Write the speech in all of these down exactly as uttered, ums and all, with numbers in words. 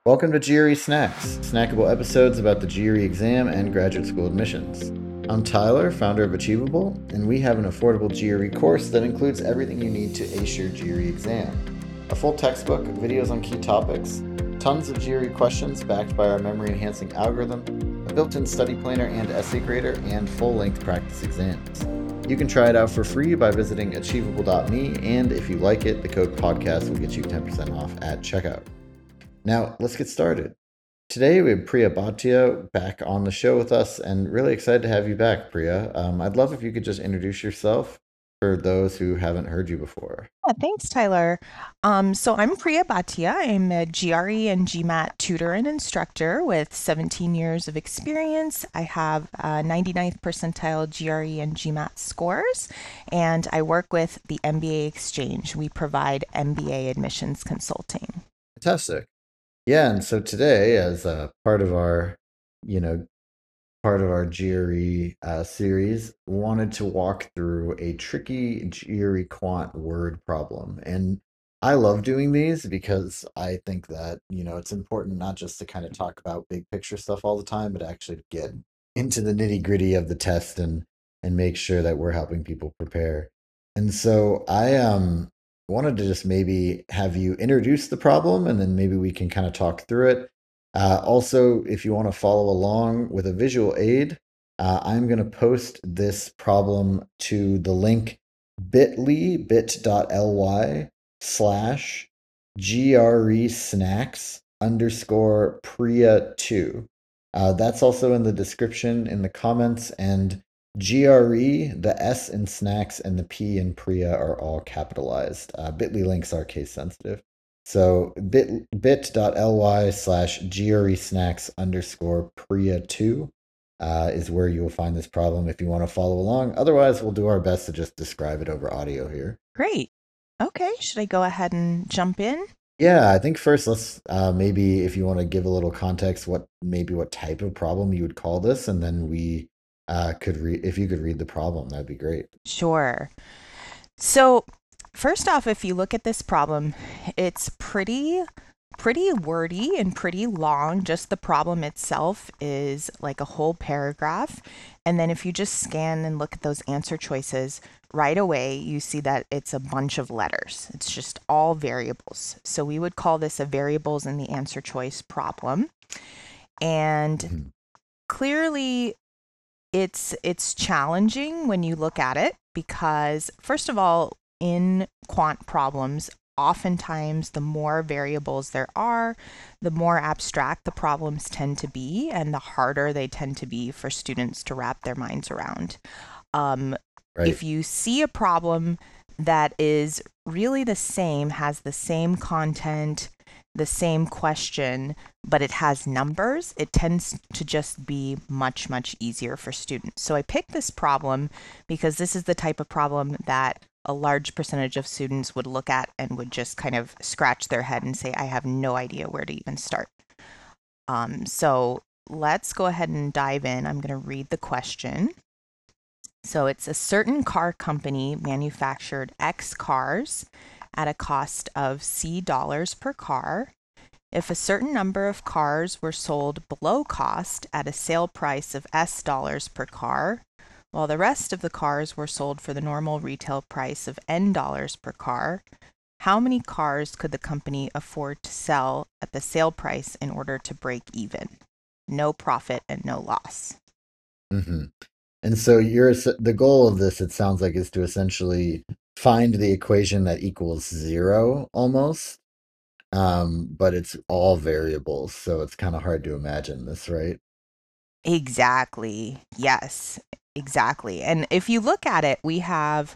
Welcome to G R E Snacks, snackable episodes about the G R E exam and graduate school admissions. I'm Tyler, founder of Achievable, and we have an affordable G R E course that includes everything you need to ace your G R E exam. A full textbook, videos on key topics, tons of G R E questions backed by our memory-enhancing algorithm, a built-in study planner and essay grader, and full-length practice exams. You can try it out for free by visiting achievable dot me, and if you like it, the code podcast will get you ten percent off at checkout. Now, let's get started. Today, we have Priya Bhatia back on the show with us, and really excited to have you back, Priya. Um, I'd love if you could just introduce yourself for those who haven't heard you before. Yeah, thanks, Tyler. Um, so I'm Priya Bhatia. I'm a G R E and GMAT tutor and instructor with seventeen years of experience. I have uh, ninety-ninth percentile G R E and GMAT scores, and I work with the M B A Exchange. We provide M B A admissions consulting. Fantastic. Yeah, and so today, as a part of our, you know, part of our G R E uh, series, wanted to walk through a tricky G R E quant word problem. And I love doing these because I think that, you know, it's important not just to kind of talk about big picture stuff all the time, but actually to get into the nitty gritty of the test and and make sure that we're helping people prepare. And so I um wanted to just maybe have you introduce the problem and then maybe we can kind of talk through it. Uh, also, if you want to follow along with a visual aid, uh, I'm going to post this problem to the link bit.ly, bit.ly slash GRE snacks underscore Priya two. Uh, that's also in the description in the comments. And G R E, the S in snacks and the P in Priya are all capitalized. Uh, bit.ly links are case sensitive. So bit bit.ly slash GRE snacks underscore Priya two uh, is where you will find this problem if you want to follow along. Otherwise, we'll do our best to just describe it over audio here. Great. Okay, should I go ahead and jump in? Yeah, I think first let's uh, maybe if you want to give a little context, what maybe what type of problem you would call this, and then we uh, could read if you could read the problem, that'd be great. Sure. So, first off, if you look at this problem, it's pretty pretty wordy and pretty long. Just the problem itself is like a whole paragraph. And then if you just scan and look at those answer choices, right away you see that it's a bunch of letters. It's just all variables. So we would call this a variables in the answer choice problem. And Mhm. clearly it's it's challenging when you look at it because first of all, in quant problems, oftentimes the more variables there are, the more abstract the problems tend to be and the harder they tend to be for students to wrap their minds around. Um, Right. if you see a problem that is really the same, has the same content, the same question, but it has numbers, it tends to just be much, much easier for students. So I picked this problem because this is the type of problem that a large percentage of students would look at and would just kind of scratch their head and say, I have no idea where to even start. Um, so let's go ahead and dive in. I'm going to read the question. So it's a certain car company manufactured X cars at a cost of C dollars per car. If a certain number of cars were sold below cost at a sale price of S dollars per car, while the rest of the cars were sold for the normal retail price of N dollars per car, how many cars could the company afford to sell at the sale price in order to break even? No profit and no loss. hmm And so you're the goal of this, it sounds like, is to essentially find the equation that equals zero almost. Um, but it's all variables, so it's kind of hard to imagine this, right? Exactly. Yes, exactly. And if you look at it, we have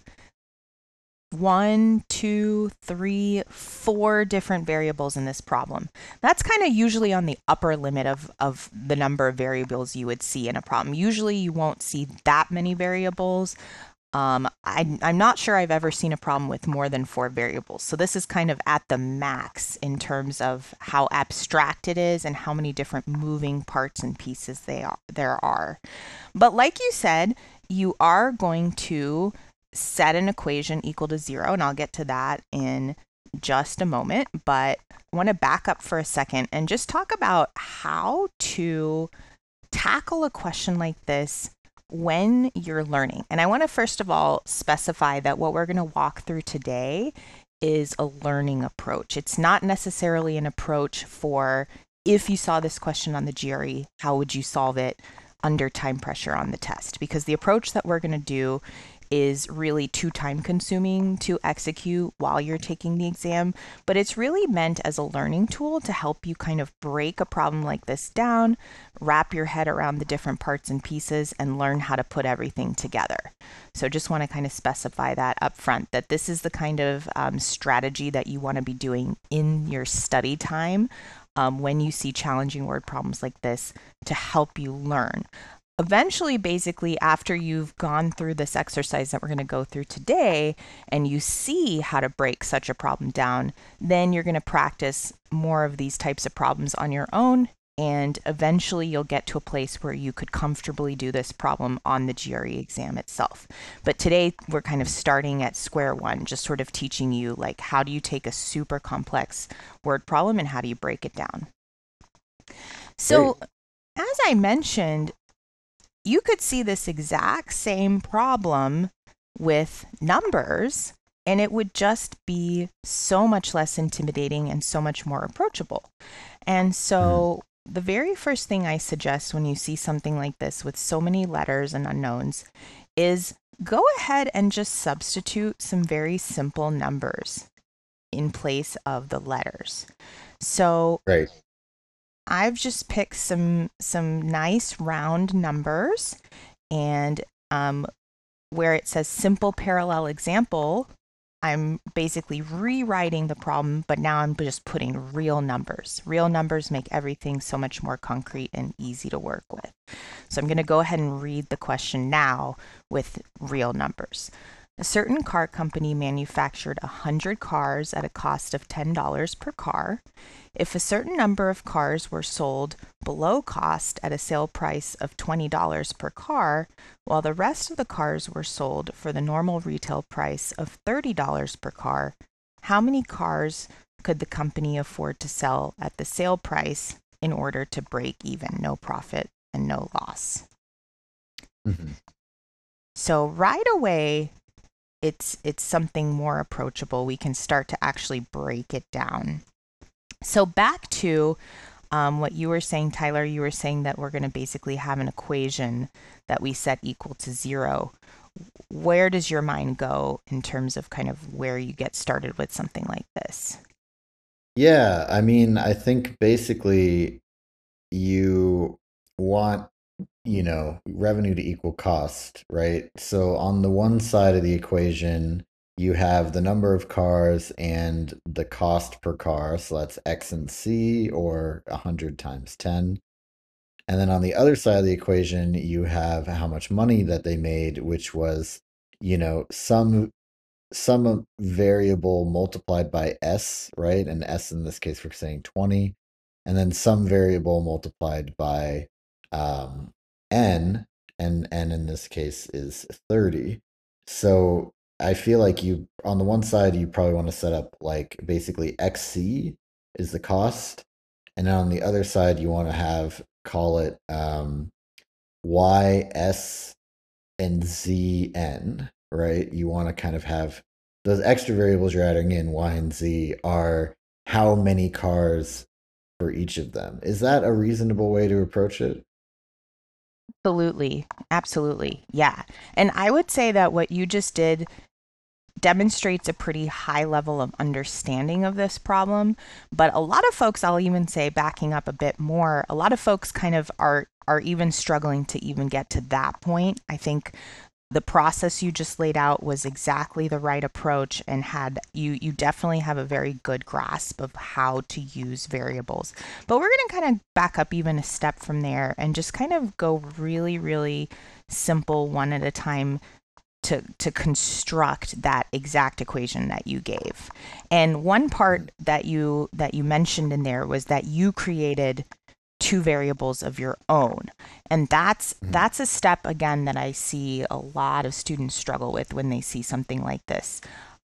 one, two, three, four different variables in this problem. That's kind of usually on the upper limit of, of the number of variables you would see in a problem. Usually you won't see that many variables. Um, I, I'm not sure I've ever seen a problem with more than four variables. So this is kind of at the max in terms of how abstract it is and how many different moving parts and pieces they are, there are. But like you said, you are going to set an equation equal to zero, and I'll get to that in just a moment, but I want to back up for a second and just talk about how to tackle a question like this when you're learning. And I want to first of all specify that what we're going to walk through today is a learning approach. It's not necessarily an approach for if you saw this question on the G R E, how would you solve it under time pressure on the test? Because the approach that we're going to do is really too time consuming to execute while you're taking the exam, but it's really meant as a learning tool to help you kind of break a problem like this down, wrap your head around the different parts and pieces, and learn how to put everything together. So just want to kind of specify that up front, that this is the kind of um, strategy that you want to be doing in your study time um, when you see challenging word problems like this to help you learn. Eventually, basically, after you've gone through this exercise that we're going to go through today and you see how to break such a problem down, then you're going to practice more of these types of problems on your own. And eventually you'll get to a place where you could comfortably do this problem on the G R E exam itself. But today we're kind of starting at square one, just sort of teaching you like how do you take a super complex word problem and how do you break it down. So Great. as I mentioned, you could see this exact same problem with numbers, and it would just be so much less intimidating and so much more approachable. And so mm. the very first thing I suggest when you see something like this with so many letters and unknowns is go ahead and just substitute some very simple numbers in place of the letters. So Right. I've just picked some some nice round numbers, and um, where it says simple parallel example, I'm basically rewriting the problem, but now I'm just putting real numbers. Real numbers make everything so much more concrete and easy to work with. So I'm going to go ahead and read the question now with real numbers. A certain car company manufactured one hundred cars at a cost of ten dollars per car. If a certain number of cars were sold below cost at a sale price of twenty dollars per car, while the rest of the cars were sold for the normal retail price of thirty dollars per car, how many cars could the company afford to sell at the sale price in order to break even, no profit and no loss? Mm-hmm. So right away, it's it's something more approachable. We can start to actually break it down. So back to um, what you were saying, Tyler, you were saying that we're going to basically have an equation that we set equal to zero. Where does your mind go in terms of kind of where you get started with something like this? Yeah, I mean, I think basically you want, you know, revenue to equal cost, right? So on the one side of the equation, you have the number of cars and the cost per car. So that's X and C, or one hundred times ten. And then on the other side of the equation, you have how much money that they made, which was, you know, some some variable multiplied by S, right? And S in this case, we're saying twenty. And then some variable multiplied by um, N, and N in this case is thirty. So I feel like you, on the one side, you probably want to set up like basically X C is the cost. And then on the other side, you want to have, call it um, Y S and Z N, right? You want to kind of have those extra variables you're adding in, Y and Z, are how many cars for each of them. Is that a reasonable way to approach it? Absolutely. Absolutely. Yeah. And I would say that what you just did demonstrates a pretty high level of understanding of this problem. But a lot of folks, I'll even say, backing up a bit more, a lot of folks kind of are are even struggling to even get to that point. I think the process you just laid out was exactly the right approach, and had you you definitely have a very good grasp of how to use variables. But we're going to kind of back up even a step from there and just kind of go really, really simple, one at a time, to to construct that exact equation that you gave. And one part that you that you mentioned in there was that you created two variables of your own. And that's that's a step, again, that I see a lot of students struggle with when they see something like this.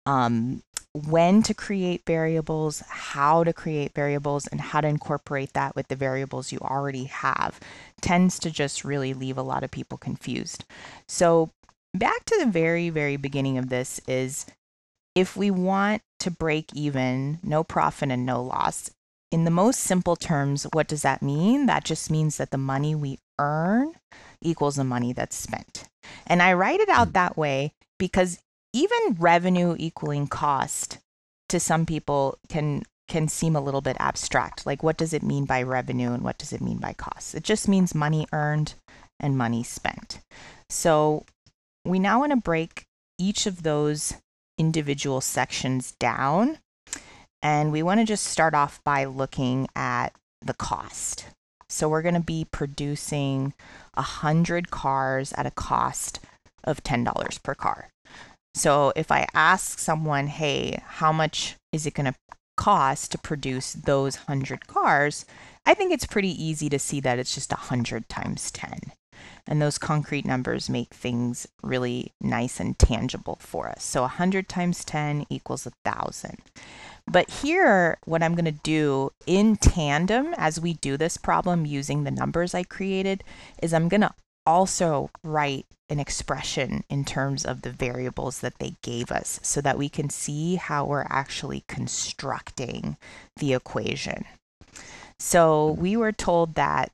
um, when to create variables, how to create variables, and how to incorporate that with the variables you already have tends to just really leave a lot of people confused. So back to the very, very beginning of this is if we want to break even, no profit and no loss, in the most simple terms, what does that mean? That just means that the money we earn equals the money that's spent. And I write it out that way because even revenue equaling cost to some people can can seem a little bit abstract. Like, what does it mean by revenue and what does it mean by cost? It just means money earned and money spent. So we now want to break each of those individual sections down. And we want to just start off by looking at the cost. So we're going to be producing one hundred cars at a cost of ten dollars per car. So if I ask someone, hey, how much is it going to cost to produce those one hundred cars? I think it's pretty easy to see that it's just one hundred times ten. And those concrete numbers make things really nice and tangible for us. So one hundred times ten equals one thousand. But here, what I'm going to do in tandem as we do this problem using the numbers I created is I'm going to also write an expression in terms of the variables that they gave us so that we can see how we're actually constructing the equation. So we were told that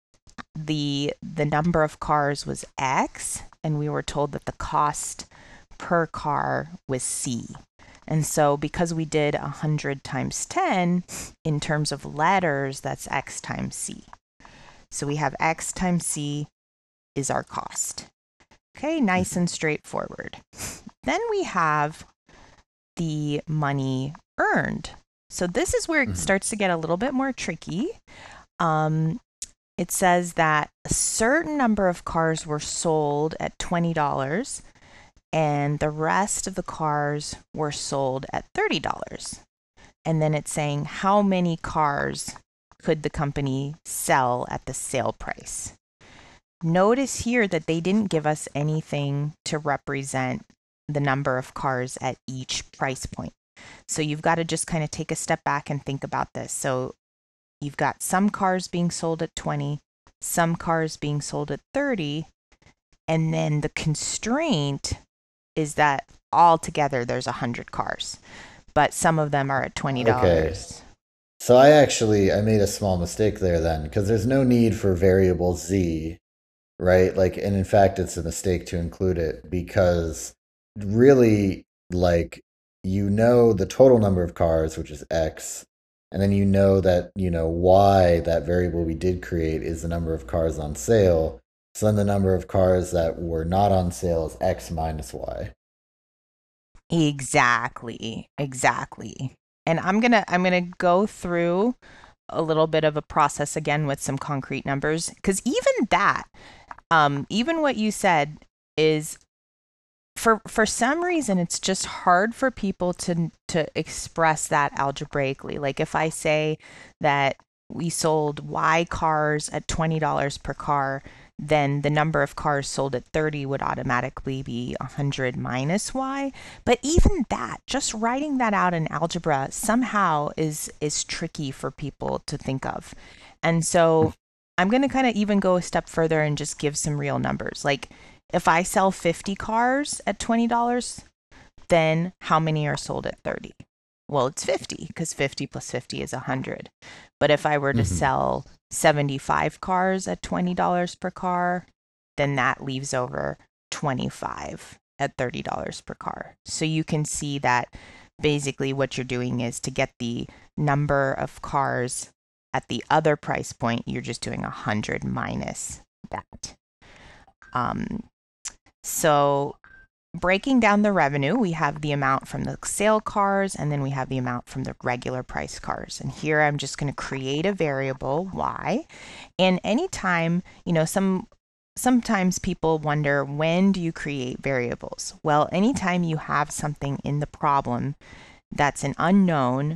the the number of cars was X, and we were told that the cost per car was C. And so because we did one hundred times ten, in terms of letters, that's X times C. So we have X times C is our cost. Okay, nice and straightforward. Then we have the money earned. So this is where it starts to get a little bit more tricky. Um, it says that a certain number of cars were sold at twenty dollars and the rest of the cars were sold at thirty dollars. And then it's saying how many cars could the company sell at the sale price. Notice here that they didn't give us anything to represent the number of cars at each price point. So you've got to just kind of take a step back and think about this. So you've got some cars being sold at twenty, some cars being sold at thirty, and then the constraint is that altogether there's one hundred cars, but some of them are at twenty dollars. Okay. So I actually, I made a small mistake there then, because there's no need for variable Z, right? Like, and in fact, it's a mistake to include it because really, like, you know the total number of cars, which is X, and then you know that, you know, Y, that variable we did create, is the number of cars on sale. So then the number of cars that were not on sale is X minus Y. Exactly, exactly. And I'm gonna I'm gonna go through a little bit of a process again with some concrete numbers, because even that, um, even what you said is for for some reason it's just hard for people to to express that algebraically. Like if I say that we sold Y cars at twenty dollars per car, then the number of cars sold at thirty would automatically be one hundred minus Y. But even that, just writing that out in algebra somehow is is tricky for people to think of. And so I'm going to kind of even go a step further and just give some real numbers. Like if I sell fifty cars at twenty dollars, then how many are sold at thirty? Well, it's fifty because fifty plus fifty is one hundred. But if I were to mm-hmm. sell seventy-five cars at twenty dollars per car, then that leaves over twenty-five at thirty dollars per car. So you can see that basically what you're doing is to get the number of cars at the other price point, you're just doing one hundred minus that. Um, so breaking down the revenue, we have the amount from the sale cars, and then we have the amount from the regular price cars. And here I'm just going to create a variable, Y. And anytime, you know, some sometimes people wonder, when do you create variables? Well, anytime you have something in the problem that's an unknown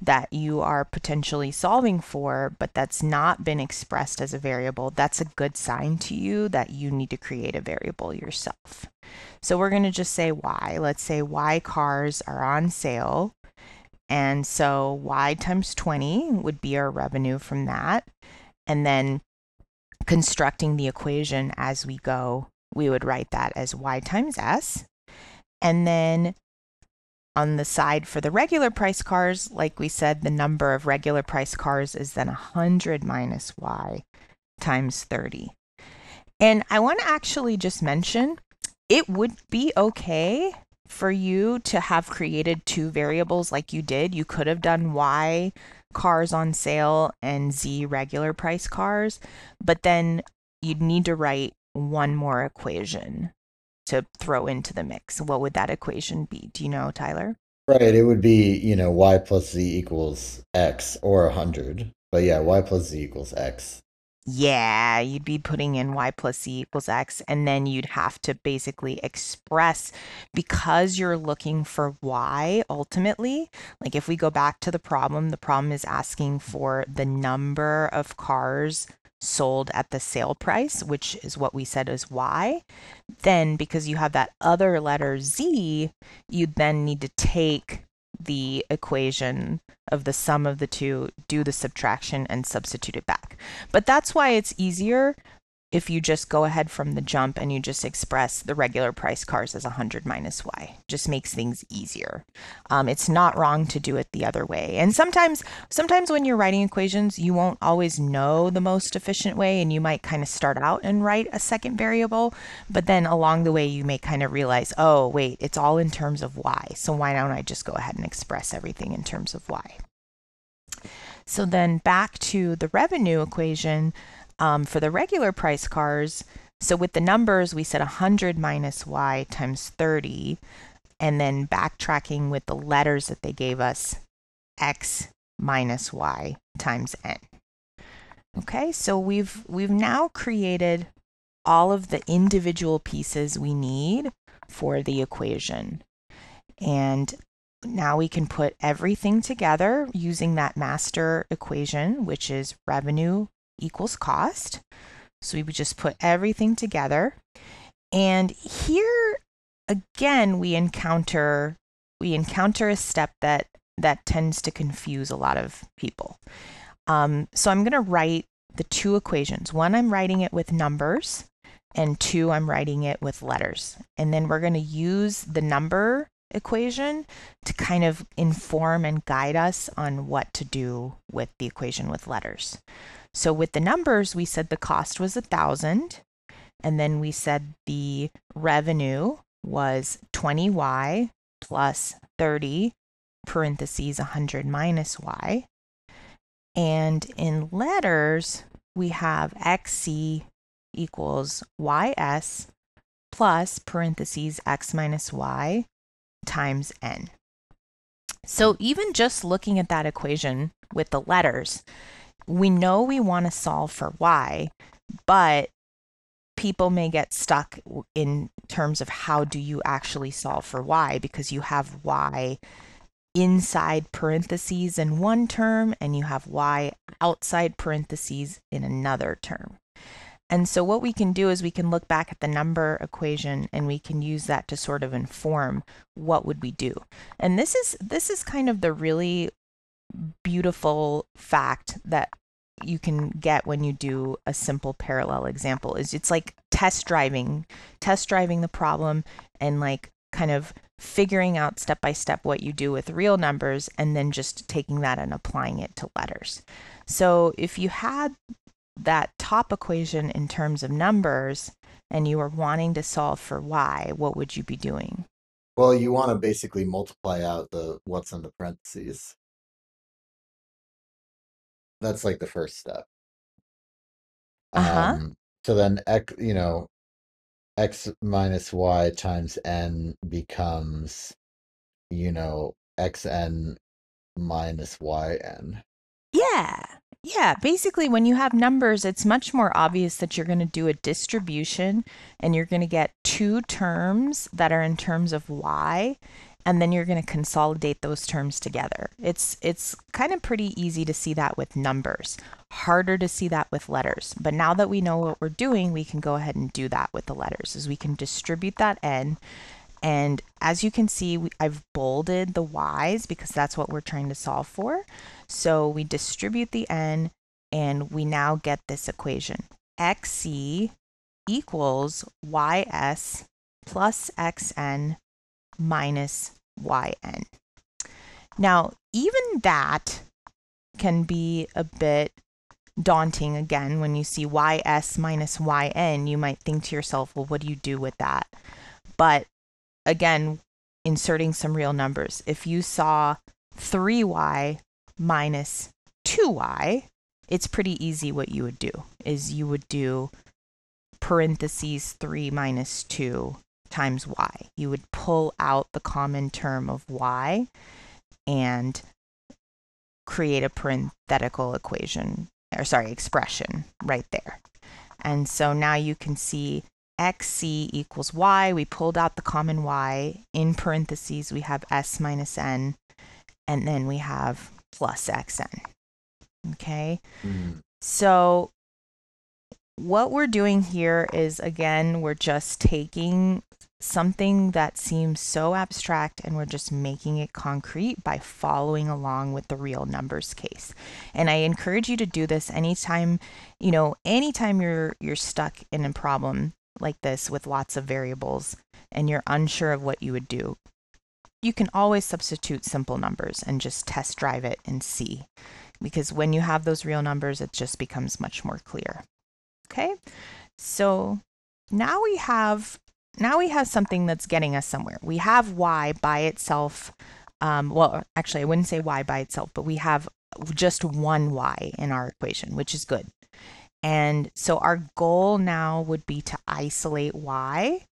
that you are potentially solving for, but that's not been expressed as a variable, that's a good sign to you that you need to create a variable yourself. So we're going to just say Y. Let's say Y cars are on sale. And so Y times twenty would be our revenue from that. And then constructing the equation as we go, we would write that as Y times S. And then on the side for the regular price cars, like we said, the number of regular price cars is then one hundred minus Y times thirty. And I want to actually just mention, it would be okay for you to have created two variables like you did. You could have done Y cars on sale and Z regular price cars, but then you'd need to write one more equation to throw into the mix. What would that equation be? Do you know, Tyler? Right, it would be, you know, y plus z equals x or one hundred. But yeah, y plus z equals x. Yeah, you'd be putting in y plus c equals x, and then you'd have to basically express, because you're looking for y ultimately. Like if we go back to the problem, the problem is asking for the number of cars sold at the sale price, which is what we said is y. Then because you have that other letter z, you then need to take the equation of the sum of the two, do the subtraction, and substitute it back. But that's why it's easier if you just go ahead from the jump and you just express the regular price cars as one hundred minus y. Just makes things easier. Um, it's not wrong to do it the other way. And sometimes, sometimes when you're writing equations, you won't always know the most efficient way, and you might kind of start out and write a second variable, but then along the way you may kind of realize, oh, wait, it's all in terms of y. So why don't I just go ahead and express everything in terms of y? So then back to the revenue equation. Um, for the regular price cars, so with the numbers, we said one hundred minus y times thirty, and then backtracking with the letters that they gave us, x minus y times n. Okay, so we've we've now created all of the individual pieces we need for the equation. And now we can put everything together using that master equation, which is revenue equals cost. So we would just put everything together. And here again we encounter we encounter a step that that tends to confuse a lot of people. Um, so I'm going to write the two equations. One, I'm writing it with numbers, and two, I'm writing it with letters. And then we're going to use the number equation to kind of inform and guide us on what to do with the equation with letters. So with the numbers, we said the cost was a thousand, and then we said the revenue was twenty y plus thirty, parentheses one hundred minus y. And in letters, we have xc equals ys plus parentheses x minus y times n. So even just looking at that equation with the letters, we know we want to solve for y, but people may get stuck in terms of how do you actually solve for y, because you have y inside parentheses in one term and you have y outside parentheses in another term. And so what we can do is we can look back at the number equation and we can use that to sort of inform what would we do. And this is this is kind of the really beautiful fact that you can get when you do a simple parallel example. Is it's like test driving, test driving the problem and like kind of figuring out step by step what you do with real numbers and then just taking that and applying it to letters. So if you had that top equation in terms of numbers and you were wanting to solve for y, what would you be doing? Well, you want to basically multiply out the what's in the parentheses. That's like the first step. Uh-huh. Um, so then x, you know, x minus y times n becomes, you know, xn minus yn. Yeah. Yeah, basically when you have numbers, it's much more obvious that you're going to do a distribution and you're going to get two terms that are in terms of y, and then you're going to consolidate those terms together. It's it's kind of pretty easy to see that with numbers, harder to see that with letters. But now that we know what we're doing, we can go ahead and do that with the letters, is we can distribute that n. And as you can see, we, I've bolded the y's because that's what we're trying to solve for. So we distribute the n, and we now get this equation. Xc equals ys plus xn minus yn. Now, even that can be a bit daunting again. When you see ys minus yn, you might think to yourself, well, what do you do with that? But again, inserting some real numbers. If you saw three y minus two y, it's pretty easy what you would do, is you would do parentheses three minus two times y. You would pull out the common term of y and create a parenthetical equation, or sorry, expression right there. And so now you can see xc equals y. We pulled out the common y. In parentheses, we have s minus n, and then we have plus xn. Okay? Mm. So what we're doing here is, again, we're just taking something that seems so abstract and we're just making it concrete by following along with the real numbers case. And I encourage you to do this anytime, you know, anytime you're you're stuck in a problem like this with lots of variables and you're unsure of what you would do. You can always substitute simple numbers and just test drive it and see, because when you have those real numbers, it just becomes much more clear. Okay, so now we have now we have something that's getting us somewhere. We have y by itself. Um, well, actually, I wouldn't say y by itself, but we have just one y in our equation, which is good. And so our goal now would be to isolate y.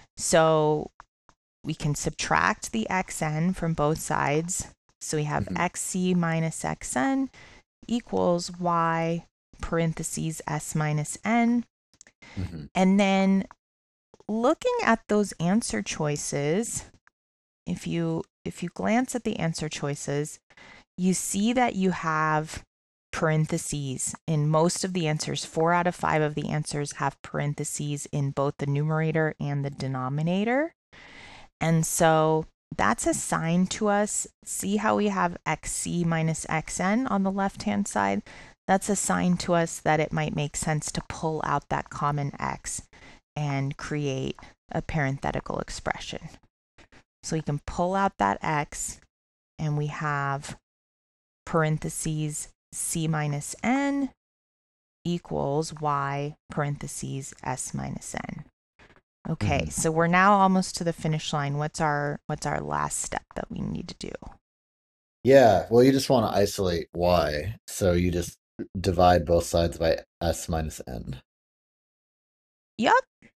So we can subtract the xn from both sides. So we have mm-hmm. xc minus xn equals y parentheses s minus n. Mm-hmm. And then looking at those answer choices, if you if you glance at the answer choices, you see that you have parentheses in most of the answers. Four out of five of the answers have parentheses in both the numerator and the denominator. And so that's assigned to us. See how we have xc minus xn on the left-hand side? That's assigned to us that it might make sense to pull out that common x and create a parenthetical expression. So we can pull out that x, and we have parentheses c minus n equals y parentheses s minus n. Okay, mm-hmm. So we're now almost to the finish line. What's our what's our last step that we need to do? Yeah, well, you just want to isolate y, so you just divide both sides by s minus n. Yep.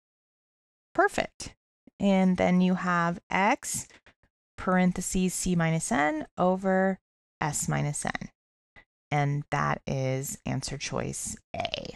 Perfect. And then you have x parentheses c minus n over s minus n. And that is answer choice A.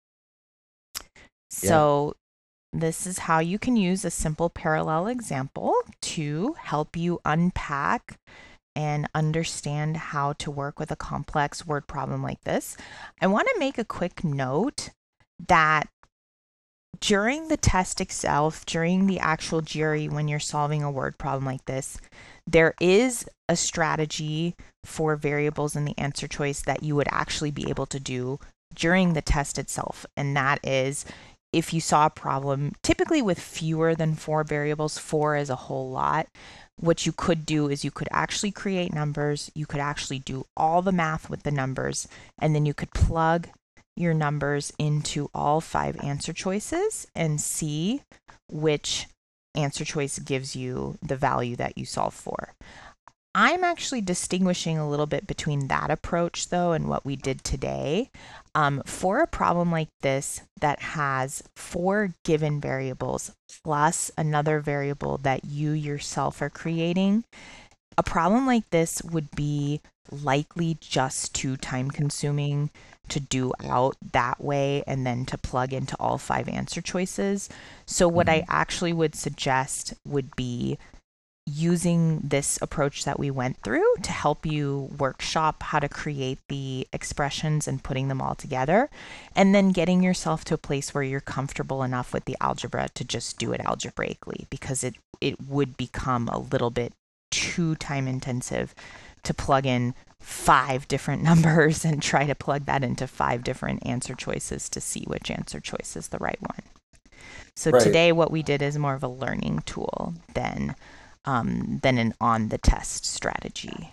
So yeah. This is how you can use a simple parallel example to help you unpack and understand how to work with a complex word problem like this. I want to make a quick note that during the test itself, during the actual G R E, when you're solving a word problem like this, there is a strategy for variables in the answer choice that you would actually be able to do during the test itself. And that is, if you saw a problem, typically with fewer than four variables, four is a whole lot, what you could do is you could actually create numbers, you could actually do all the math with the numbers, and then you could plug your numbers into all five answer choices and see which answer choice gives you the value that you solve for. I'm actually distinguishing a little bit between that approach, though, and what we did today. Um, for a problem like this that has four given variables plus another variable that you yourself are creating, a problem like this would be likely just too time consuming to do out that way and then to plug into all five answer choices. So what mm-hmm. I actually would suggest would be using this approach that we went through to help you workshop how to create the expressions and putting them all together, and then getting yourself to a place where you're comfortable enough with the algebra to just do it algebraically, because it it would become a little bit too time intensive to plug in five different numbers and try to plug that into five different answer choices to see which answer choice is the right one. So Right. today what we did is more of a learning tool than um, than an on the test strategy.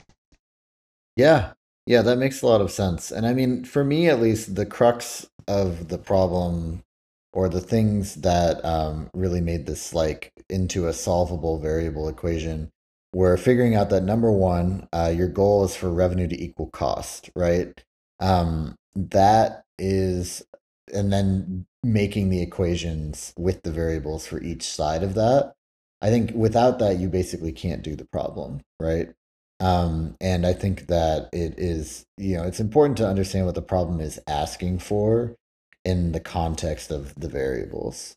Yeah. Yeah, that makes a lot of sense. And I mean, for me at least, the crux of the problem or the things that um, really made this like into a solvable variable equation were figuring out that number one, uh, your goal is for revenue to equal cost, right? Um, that is, and then making the equations with the variables for each side of that. I think without that, you basically can't do the problem, right? Um, and I think that it is, you know, it's important to understand what the problem is asking for in the context of the variables.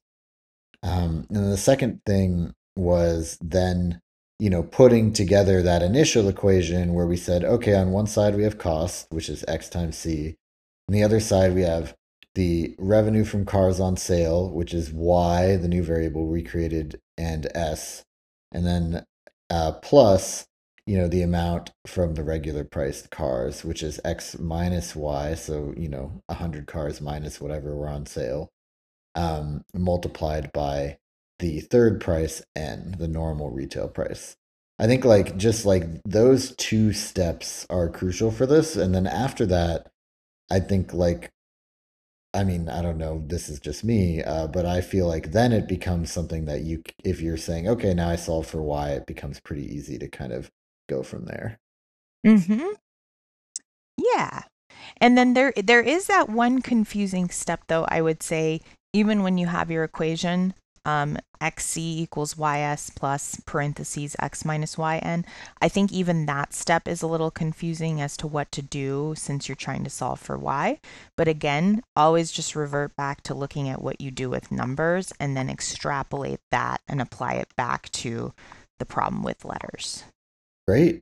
Um, and then the second thing was then, you know, putting together that initial equation where we said, okay, on one side we have cost, which is X times C. On the other side, we have the revenue from cars on sale, which is Y, the new variable we created, and S. And then uh, plus, you know, the amount from the regular priced cars, which is X minus Y. So, you know, one hundred cars minus whatever were on sale, um, multiplied by the third price N, the normal retail price. I think like just like those two steps are crucial for this. And then after that, I think like I mean, I don't know, this is just me, uh, but I feel like then it becomes something that you, if you're saying, okay, now I solve for Y, it becomes pretty easy to kind of go from there. Mm-hmm. Yeah. And then there there is that one confusing step though, I would say, even when you have your equation, um, xc equals ys plus parentheses x minus yn. I think even that step is a little confusing as to what to do since you're trying to solve for y. But again, always just revert back to looking at what you do with numbers and then extrapolate that and apply it back to the problem with letters. Great.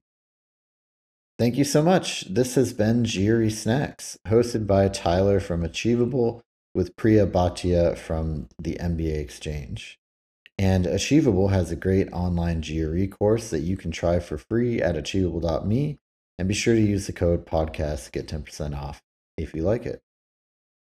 Thank you so much. This has been Jiri Snacks, hosted by Tyler from Achievable with Priya Bhatia from the M B A Exchange. And Achievable has a great online G R E course that you can try for free at achievable dot me. And be sure to use the code podcast to get ten percent off if you like it.